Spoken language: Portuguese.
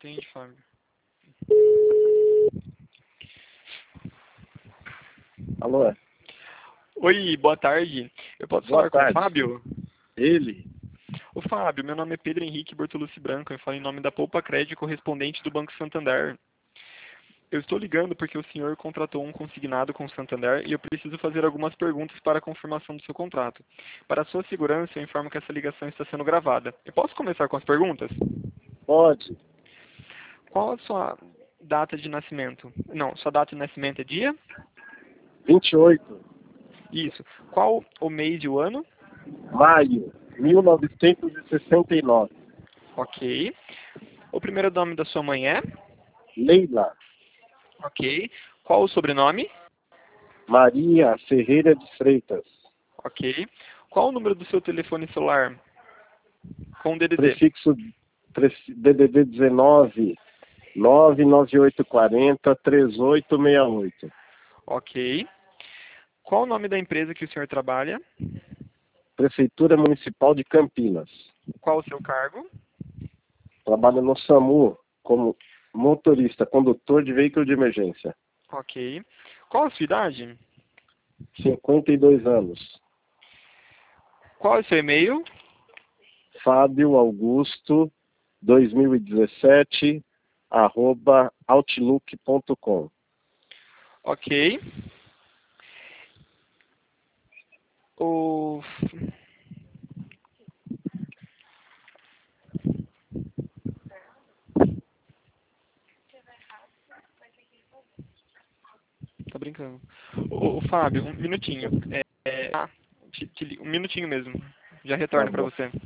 Atende, Fábio. Alô? Oi, boa tarde. Eu posso Boa falar com o tarde. Fábio? Ele? Ô Fábio, meu nome é Pedro Henrique Bortolucci Branco. Eu falo em nome da Poupa Crédito correspondente do Banco Santander. Eu estou ligando porque o senhor contratou um consignado com o Santander e eu preciso fazer algumas perguntas para a confirmação do seu contrato. Para a sua segurança, eu informo que essa ligação está sendo gravada. Eu posso começar com as perguntas? Pode. Qual a sua data de nascimento? Não, sua data de nascimento é dia? 28 Isso. Qual o mês e o ano? maio 1969. Ok. O primeiro nome da sua mãe é? Leila Ok. Qual o sobrenome? Maria Ferreira de Freitas. Ok. Qual o número do seu telefone celular? Com DDD. Prefixo DDD 19 99840 3868. Ok. Qual o nome da empresa que o senhor trabalha? Prefeitura Municipal de Campinas. Qual o seu cargo? Trabalho no SAMU como motorista, condutor de veículo de emergência. Ok. Qual a sua idade? 52 anos. Qual é o seu e-mail? Fábio Augusto 2017 @outlook.com. Ok. O... Tá brincando. Ô, Fábio, um minutinho. Um minutinho mesmo. Já Tá retorno para bom. você.